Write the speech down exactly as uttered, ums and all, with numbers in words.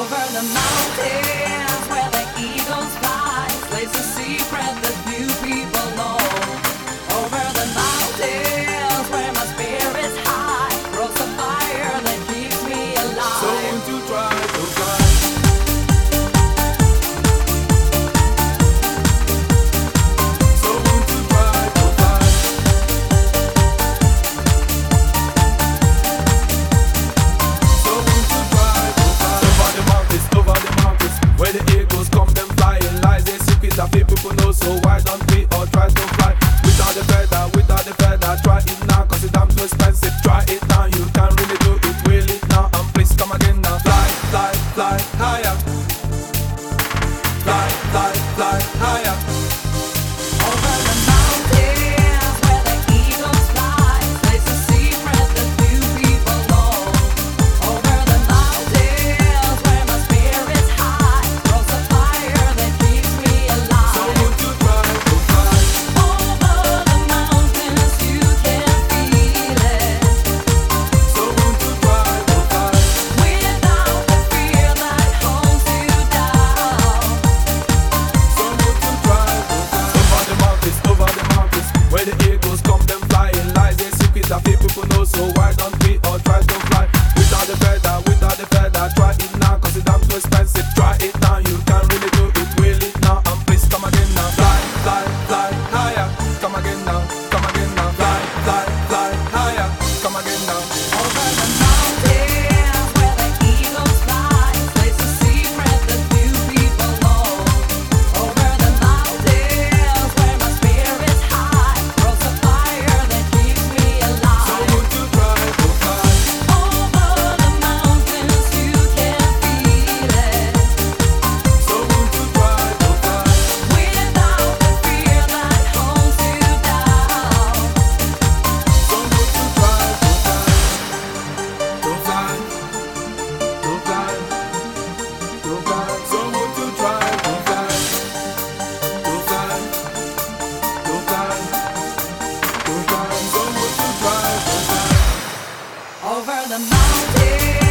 Over the mountains where the eagles fly, lays a secret that few people know. Over the mountains where my spirit's high, grows a fire that keeps me alive. So won't you try to fly? So won't you try to fly? So won't you try to fly? Over the mountains, over the mountains, where the eagles come, them flying lies. A secret that few people know, so why don't we all try to fly? Without the feather, without the feather, try it now, cause it's damn too expensive. Try it now, you can really do it, will it now, and please come again now. Fly, fly, fly higher. Fly, fly, fly higher. Over the mountains where the eagles fly, lays a secret that few people know. Over the mountains where my spirit's high, grows a fire that keeps me alive. So won't you try to fly? Over the mountains you can feel it, So won't you try to fly? without the fear that holds you down. So won't you try to fly? Over the mountains, over the mountains, where the eagles come, them flying lies. A secret that few people know, so why don't we all try to fly? Without the feather, without the feather, try it now, cause it's damn too expensive. Try it now, you can really do it, will it now, and please come again now. Fly, fly, fly higher. Come again now, come again now. Fly, fly, fly higher. Come again now. Over the mountains where the eagles fly, lays a secret that few people know. Over the mountains where my spirit's high, grows a fire that keeps me So alive. won't you try to fly? Over the mountains you can feel it, So won't you try to fly? without the fear that holds you down. So won't you try to fly? To fly, to fly, to fly. So won't you try to fly? To fly, to fly, to fly. So won't you try to fly? Over the mountains